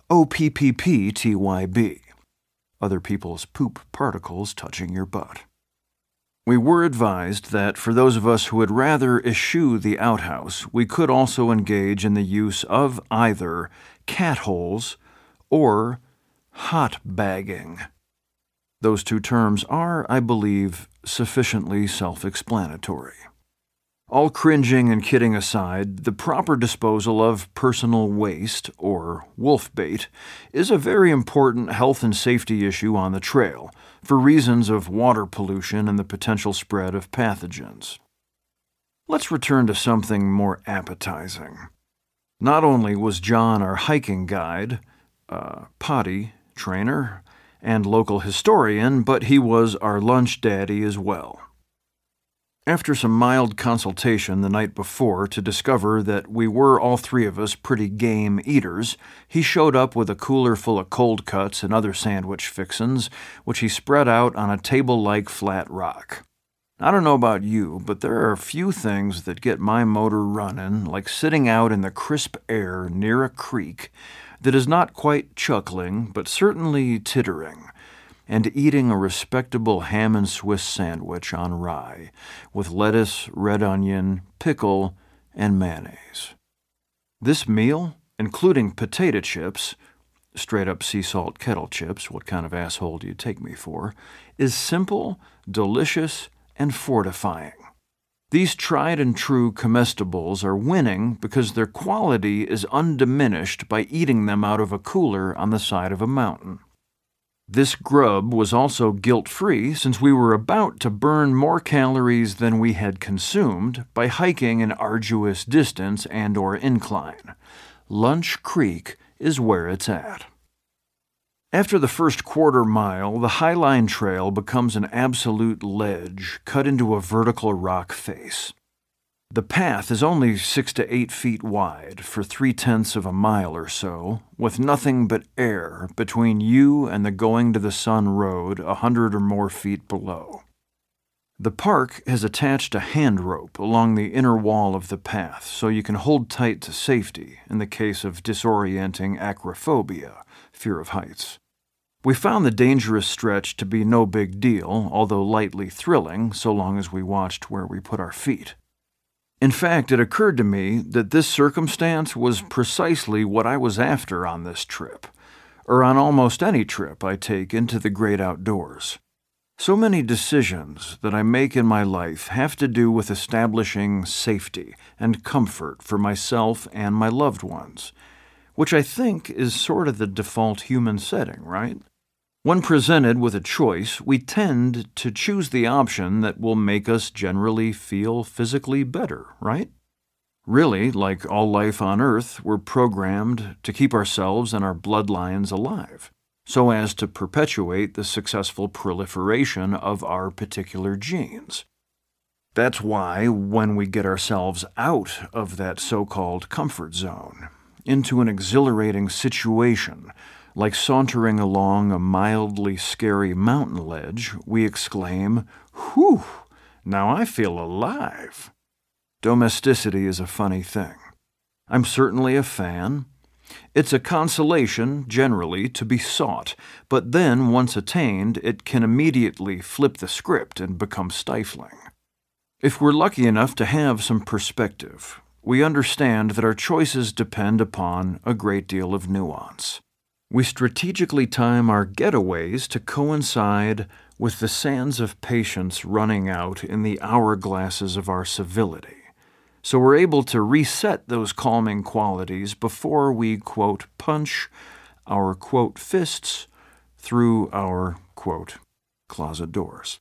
OPPPTYB, other people's poop particles touching your butt. We were advised that for those of us who would rather eschew the outhouse, we could also engage in the use of either cat holes or hot bagging. Those two terms are, I believe, sufficiently self-explanatory. All cringing and kidding aside, the proper disposal of personal waste, or wolf bait, is a very important health and safety issue on the trail, for reasons of water pollution and the potential spread of pathogens. Let's return to something more appetizing. Not only was John our hiking guide, potty trainer, and local historian, but he was our lunch daddy as well. After some mild consultation the night before to discover that we were all three of us pretty game eaters, he showed up with a cooler full of cold cuts and other sandwich fixins, which he spread out on a table-like flat rock. I don't know about you, but there are a few things that get my motor running, like sitting out in the crisp air near a creek that is not quite chuckling, but certainly tittering, and eating a respectable ham and Swiss sandwich on rye, with lettuce, red onion, pickle, and mayonnaise. This meal, including potato chips, straight-up sea salt kettle chips, what kind of asshole do you take me for, is simple, delicious, and fortifying. These tried-and-true comestibles are winning because their quality is undiminished by eating them out of a cooler on the side of a mountain. This grub was also guilt-free since we were about to burn more calories than we had consumed by hiking an arduous distance and/or incline. Lunch Creek is where it's at. After the first quarter mile, the Highline Trail becomes an absolute ledge cut into a vertical rock face. The path is only 6 to 8 feet wide for 3/10 of a mile or so, with nothing but air between you and the Going to the Sun road 100 or more feet below. The park has attached a hand rope along the inner wall of the path so you can hold tight to safety in the case of disorienting acrophobia, fear of heights. We found the dangerous stretch to be no big deal, although lightly thrilling, so long as we watched where we put our feet. In fact, it occurred to me that this circumstance was precisely what I was after on this trip, or on almost any trip I take into the great outdoors. So many decisions that I make in my life have to do with establishing safety and comfort for myself and my loved ones, which I think is sort of the default human setting, right? When presented with a choice, we tend to choose the option that will make us generally feel physically better, right? Really, like all life on Earth, we're programmed to keep ourselves and our bloodlines alive, so as to perpetuate the successful proliferation of our particular genes. That's why, when we get ourselves out of that so-called comfort zone, into an exhilarating situation, like sauntering along a mildly scary mountain ledge, we exclaim, "Whew, now I feel alive." Domesticity is a funny thing. I'm certainly a fan. It's a consolation, generally, to be sought, but then, once attained, it can immediately flip the script and become stifling. If we're lucky enough to have some perspective, we understand that our choices depend upon a great deal of nuance. We strategically time our getaways to coincide with the sands of patience running out in the hourglasses of our civility, so we're able to reset those calming qualities before we, quote, punch our, quote, fists through our, quote, closet doors.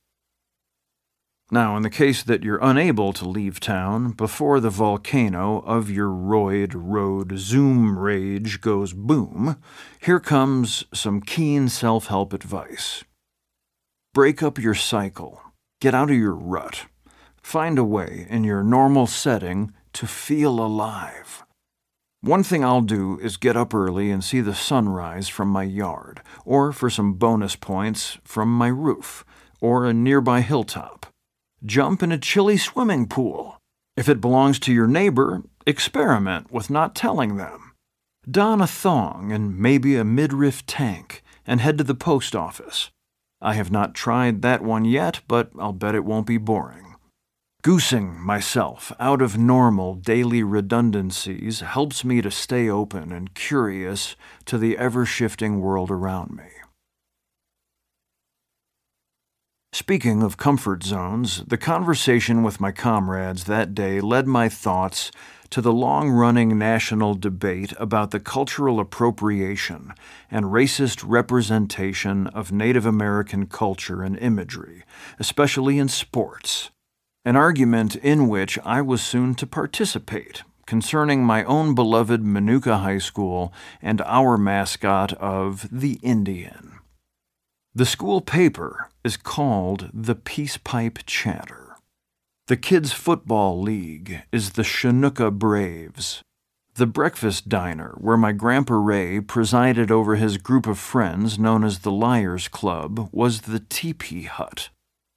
Now, in the case that you're unable to leave town before the volcano of your roid road Zoom rage goes boom, here comes some keen self-help advice. Break up your cycle. Get out of your rut. Find a way in your normal setting to feel alive. One thing I'll do is get up early and see the sunrise from my yard, or for some bonus points, from my roof, or a nearby hilltop. Jump in a chilly swimming pool. If it belongs to your neighbor, experiment with not telling them. Don a thong and maybe a midriff tank and head to the post office. I have not tried that one yet, but I'll bet it won't be boring. Goosing myself out of normal daily redundancies helps me to stay open and curious to the ever-shifting world around me. Speaking of comfort zones, the conversation with my comrades that day led my thoughts to the long-running national debate about the cultural appropriation and racist representation of Native American culture and imagery, especially in sports, an argument in which I was soon to participate, concerning my own beloved Manuka High School and our mascot of the Indian. The school paper is called the Peace Pipe Chatter. The kids' football league is the Chinooka Braves. The breakfast diner, where my Grandpa Ray presided over his group of friends known as the Liars Club, was the Teepee Hut.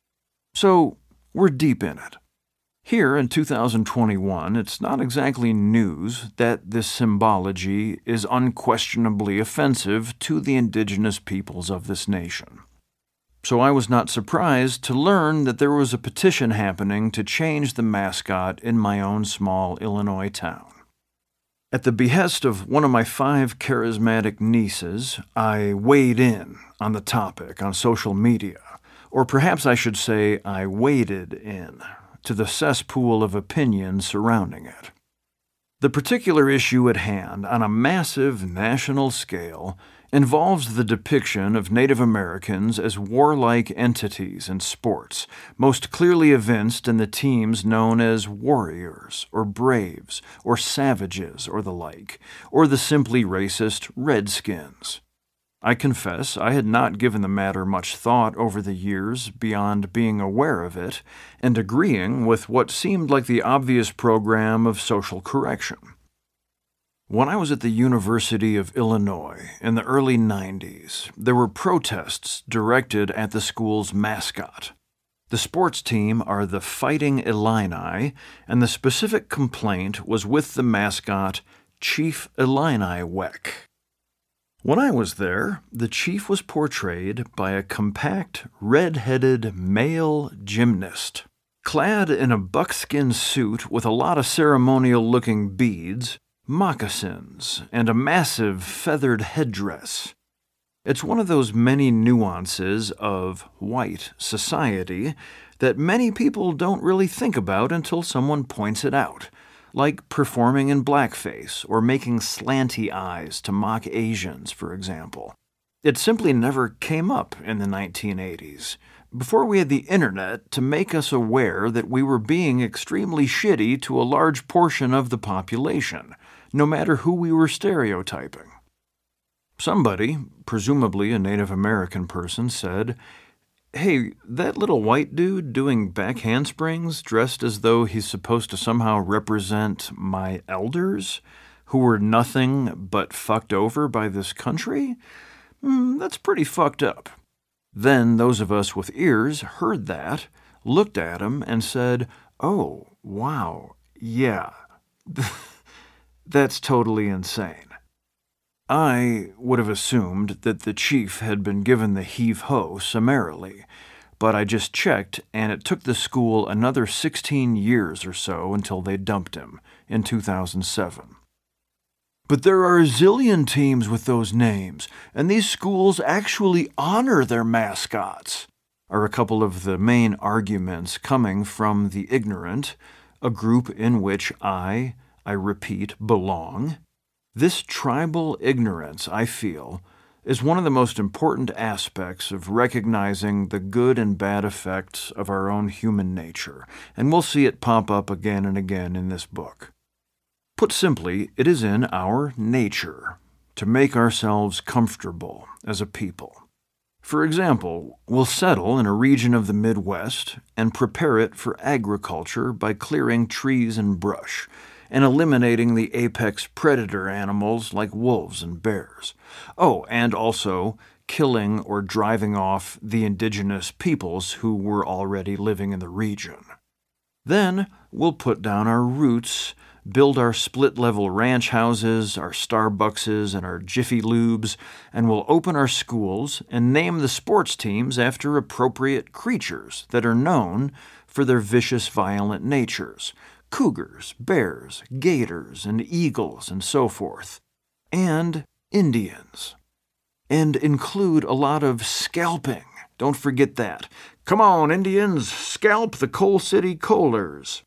So, we're deep in it. Here in 2021, it's not exactly news that this symbology is unquestionably offensive to the indigenous peoples of this nation. So I was not surprised to learn that there was a petition happening to change the mascot in my own small Illinois town. At the behest of one of my 5 charismatic nieces, I weighed in on the topic on social media, or perhaps I should say I waded in to the cesspool of opinion surrounding it. The particular issue at hand, on a massive national scale, involves the depiction of Native Americans as warlike entities in sports, most clearly evinced in the teams known as warriors, or braves, or savages, or the like, or the simply racist Redskins. I confess I had not given the matter much thought over the years beyond being aware of it and agreeing with what seemed like the obvious program of social correction. When I was at the University of Illinois in the early 90s, there were protests directed at the school's mascot. The sports team are the Fighting Illini, and the specific complaint was with the mascot Chief Illini Weck. When I was there, the chief was portrayed by a compact, red-headed male gymnast, clad in a buckskin suit with a lot of ceremonial-looking beads, moccasins, and a massive feathered headdress. It's one of those many nuances of white society that many people don't really think about until someone points it out, like performing in blackface or making slanty eyes to mock Asians, for example. It simply never came up in the 1980s, before we had the internet to make us aware that we were being extremely shitty to a large portion of the population, no matter who we were stereotyping. Somebody, presumably a Native American person, said, "Hey, that little white dude doing back handsprings dressed as though he's supposed to somehow represent my elders, who were nothing but fucked over by this country? That's pretty fucked up." Then those of us with ears heard that, looked at him, and said, "Oh, wow, yeah, that's totally insane." I would have assumed that the chief had been given the heave-ho summarily, but I just checked, and it took the school another 16 years or so until they dumped him in 2007. But there are a zillion teams with those names, and these schools actually honor their mascots, are a couple of the main arguments coming from the ignorant, a group in which I repeat, belong. This tribal ignorance, I feel, is one of the most important aspects of recognizing the good and bad effects of our own human nature, and we'll see it pop up again and again in this book. Put simply, it is in our nature to make ourselves comfortable as a people. For example, we'll settle in a region of the Midwest and prepare it for agriculture by clearing trees and brush, and eliminating the apex predator animals like wolves and bears. Oh, and also killing or driving off the indigenous peoples who were already living in the region. Then we'll put down our roots, build our split-level ranch houses, our Starbuckses, and our Jiffy Lubes, and we'll open our schools and name the sports teams after appropriate creatures that are known for their vicious, violent natures. Cougars, bears, gators, and eagles, and so forth. And Indians. And include a lot of scalping. Don't forget that. Come on, Indians, scalp the Coal City Coalers.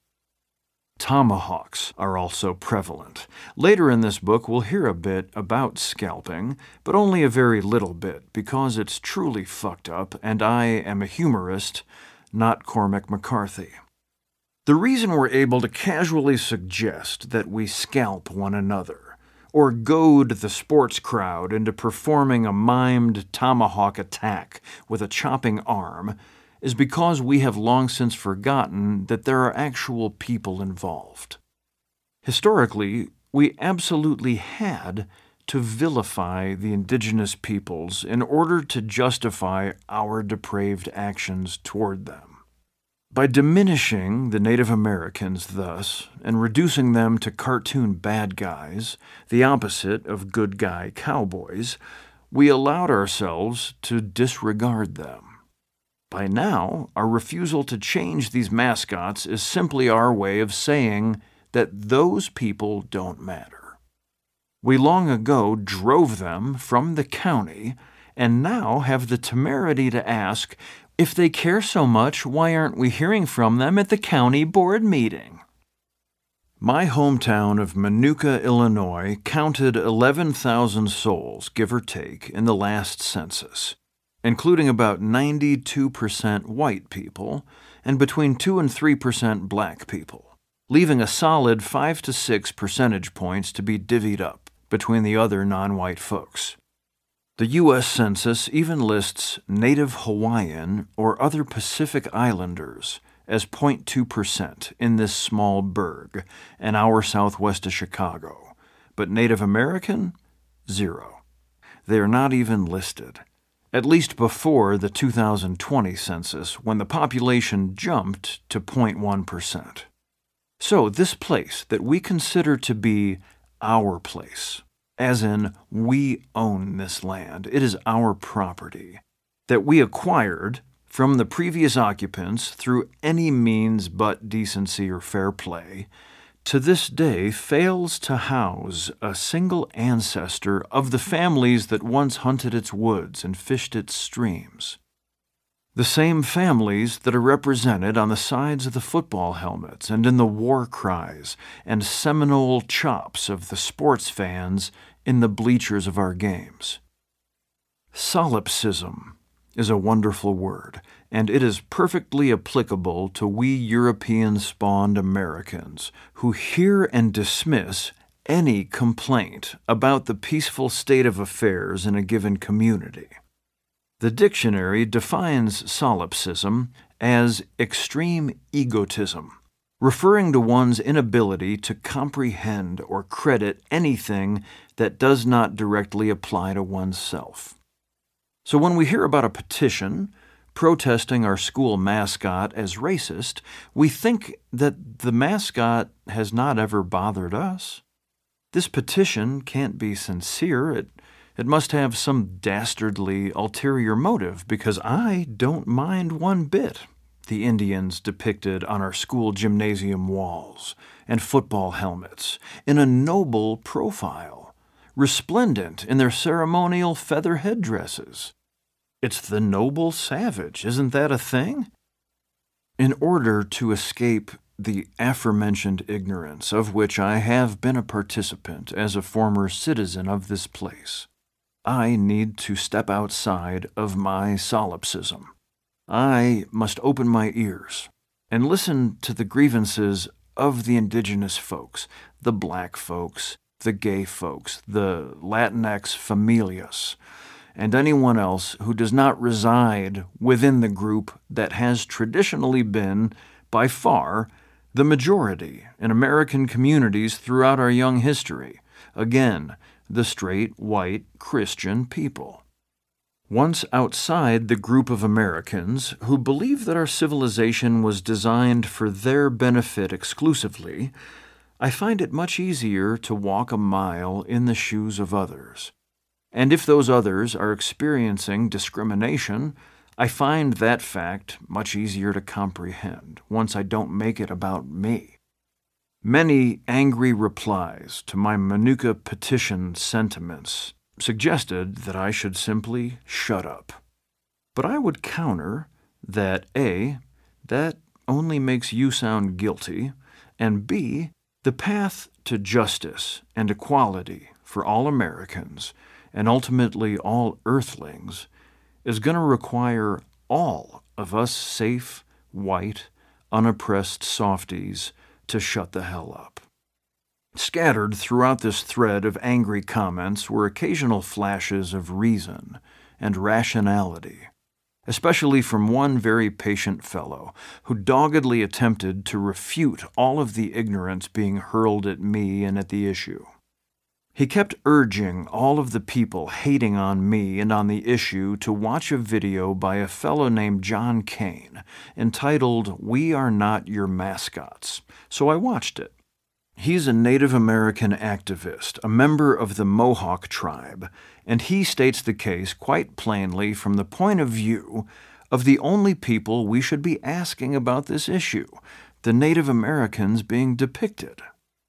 Tomahawks are also prevalent. Later in this book, we'll hear a bit about scalping, but only a very little bit, because it's truly fucked up, and I am a humorist, not Cormac McCarthy. The reason we're able to casually suggest that we scalp one another, or goad the sports crowd into performing a mimed tomahawk attack with a chopping arm, is because we have long since forgotten that there are actual people involved. Historically, we absolutely had to vilify the indigenous peoples in order to justify our depraved actions toward them. By diminishing the Native Americans, thus, and reducing them to cartoon bad guys, the opposite of good guy cowboys, we allowed ourselves to disregard them. By now, our refusal to change these mascots is simply our way of saying that those people don't matter. We long ago drove them from the county, and now have the temerity to ask, if they care so much, why aren't we hearing from them at the county board meeting? My hometown of Minooka, Illinois, counted 11,000 souls, give or take, in the last census, including about 92% white people and between 2 and 3% black people, leaving a solid 5 to 6 percentage points to be divvied up between the other non-white folks. The U.S. Census even lists Native Hawaiian or other Pacific Islanders as 0.2% in this small burg, an hour southwest of Chicago, but Native American, 0. They are not even listed, at least before the 2020 census, when the population jumped to 0.1%. So this place that we consider to be our place, as in, we own this land, it is our property, that we acquired from the previous occupants through any means but decency or fair play, to this day fails to house a single ancestor of the families that once hunted its woods and fished its streams. The same families that are represented on the sides of the football helmets and in the war cries and Seminole chops of the sports fans in the bleachers of our games. Solipsism is a wonderful word, and it is perfectly applicable to we European-spawned Americans who hear and dismiss any complaint about the peaceful state of affairs in a given community. The dictionary defines solipsism as extreme egotism, referring to one's inability to comprehend or credit anything that does not directly apply to oneself. So when we hear about a petition protesting our school mascot as racist, we think that the mascot has not ever bothered us. This petition can't be sincere. It must have some dastardly ulterior motive, because I don't mind one bit the Indians depicted on our school gymnasium walls and football helmets in a noble profile, resplendent in their ceremonial feather headdresses. It's the noble savage, isn't that a thing? In order to escape the aforementioned ignorance of which I have been a participant as a former citizen of this place, I need to step outside of my solipsism. I must open my ears and listen to the grievances of the indigenous folks, the black folks, the gay folks, the Latinx familias, and anyone else who does not reside within the group that has traditionally been, by far, the majority in American communities throughout our young history. Again, the straight, white, Christian people. Once outside the group of Americans who believe that our civilization was designed for their benefit exclusively, I find it much easier to walk a mile in the shoes of others. And if those others are experiencing discrimination, I find that fact much easier to comprehend once I don't make it about me. Many angry replies to my Manuka petition sentiments suggested that I should simply shut up. But I would counter that A, that only makes you sound guilty, and B, the path to justice and equality for all Americans, and ultimately all earthlings, is going to require all of us safe, white, unoppressed softies to shut the hell up. Scattered throughout this thread of angry comments were occasional flashes of reason and rationality, especially from one very patient fellow who doggedly attempted to refute all of the ignorance being hurled at me and at the issue. He kept urging all of the people hating on me and on the issue to watch a video by a fellow named John Kane entitled "We Are Not Your Mascots," so I watched it. He's a Native American activist, a member of the Mohawk tribe, and he states the case quite plainly from the point of view of the only people we should be asking about this issue, the Native Americans being depicted.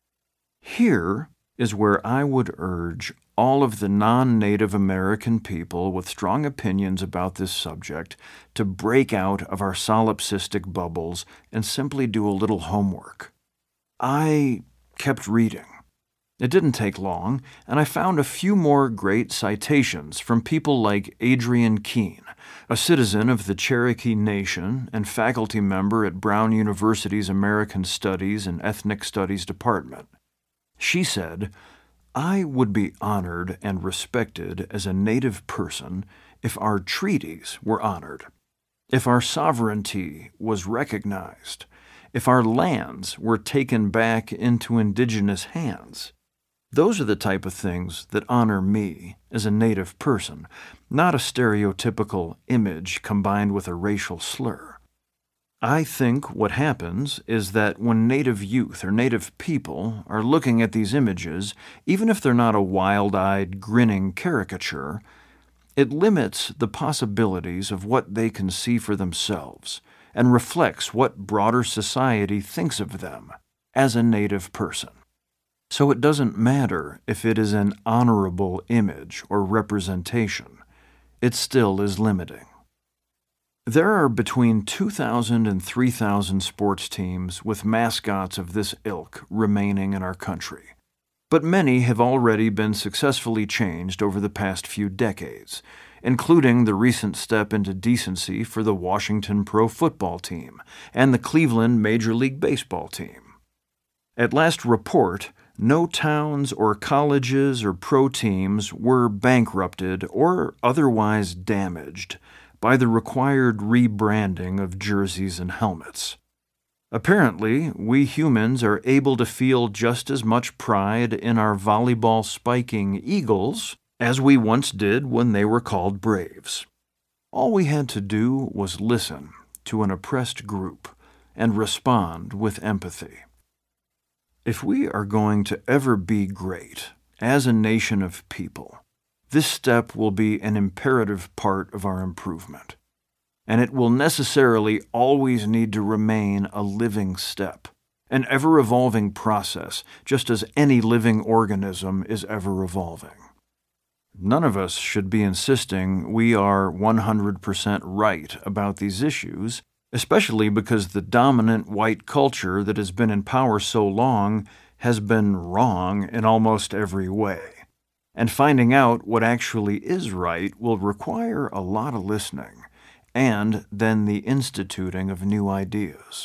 Here is where I would urge all of the non-Native American people with strong opinions about this subject to break out of our solipsistic bubbles and simply do a little homework. I kept reading. It didn't take long, and I found a few more great citations from people like Adrienne Keene, a citizen of the Cherokee Nation and faculty member at Brown University's American Studies and Ethnic Studies Department. She said, "I would be honored and respected as a Native person if our treaties were honored, if our sovereignty was recognized, if our lands were taken back into indigenous hands. Those are the type of things that honor me as a Native person, not a stereotypical image combined with a racial slur. I think what happens is that when Native youth or Native people are looking at these images, even if they're not a wild-eyed, grinning caricature, it limits the possibilities of what they can see for themselves and reflects what broader society thinks of them as a Native person. So it doesn't matter if it is an honorable image or representation. It still is limiting. There are between 2,000 and 3,000 sports teams with mascots of this ilk remaining in our country. But many have already been successfully changed over the past few decades, including the recent step into decency for the Washington Pro Football Team and the Cleveland Major League Baseball Team. At last report, no towns or colleges or pro teams were bankrupted or otherwise damaged by the required rebranding of jerseys and helmets. Apparently, we humans are able to feel just as much pride in our volleyball spiking Eagles as we once did when they were called Braves. All we had to do was listen to an oppressed group and respond with empathy. If we are going to ever be great as a nation of people, this step will be an imperative part of our improvement, and it will necessarily always need to remain a living step, an ever-evolving process, just as any living organism is ever-evolving. None of us should be insisting we are 100% right about these issues, especially because the dominant white culture that has been in power so long has been wrong in almost every way. And finding out what actually is right will require a lot of listening, and then the instituting of new ideas.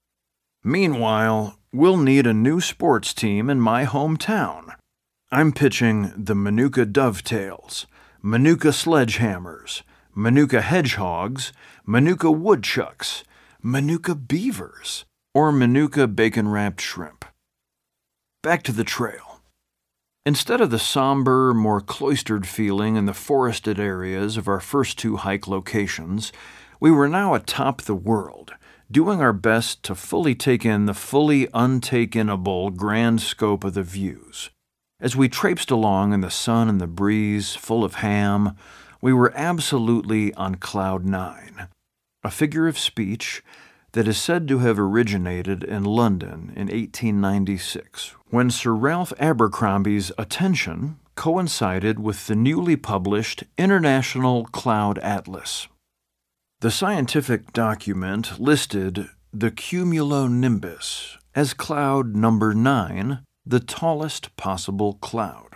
Meanwhile, we'll need a new sports team in my hometown. I'm pitching the Manuka Dovetails, Manuka Sledgehammers, Manuka Hedgehogs, Manuka Woodchucks, Manuka Beavers, or Manuka Bacon-Wrapped Shrimp. Back to the trail. Instead of the somber, more cloistered feeling in the forested areas of our first two hike locations, we were now atop the world, doing our best to fully take in the fully untakenable grand scope of the views. As we traipsed along in the sun and the breeze, full of ham, we were absolutely on cloud nine, a figure of speech that is said to have originated in London in 1896, when Sir Ralph Abercrombie's attention coincided with the newly published International Cloud Atlas. The scientific document listed the cumulonimbus as cloud number 9, the tallest possible cloud.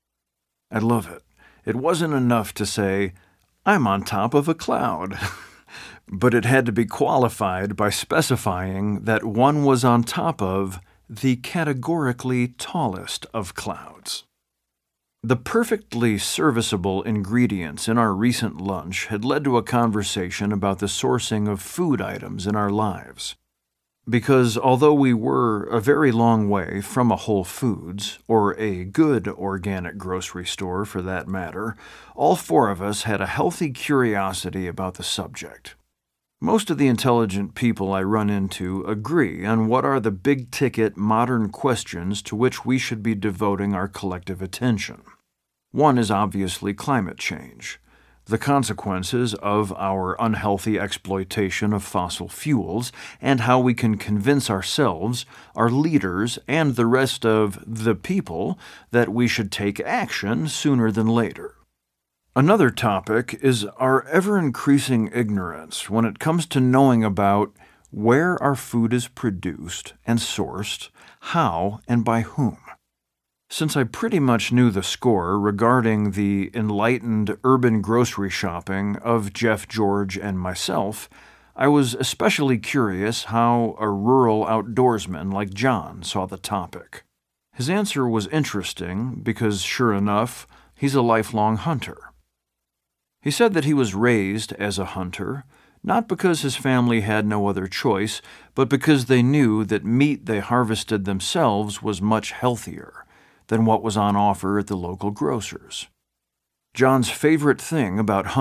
I love it. It wasn't enough to say, I'm on top of a cloud. But it had to be qualified by specifying that one was on top of the categorically tallest of clouds. The perfectly serviceable ingredients in our recent lunch had led to a conversation about the sourcing of food items in our lives. Because although we were a very long way from a Whole Foods, or a good organic grocery store for that matter, all four of us had a healthy curiosity about the subject. Most of the intelligent people I run into agree on what are the big-ticket modern questions to which we should be devoting our collective attention. One is obviously climate change, the consequences of our unhealthy exploitation of fossil fuels, and how we can convince ourselves, our leaders, and the rest of the people that we should take action sooner than later. Another topic is our ever-increasing ignorance when it comes to knowing about where our food is produced and sourced, how and by whom. Since I pretty much knew the score regarding the enlightened urban grocery shopping of Jeff George and myself, I was especially curious how a rural outdoorsman like John saw the topic. His answer was interesting because, sure enough, he's a lifelong hunter. He said that he was raised as a hunter, not because his family had no other choice, but because they knew that meat they harvested themselves was much healthier than what was on offer at the local grocers. John's favorite thing about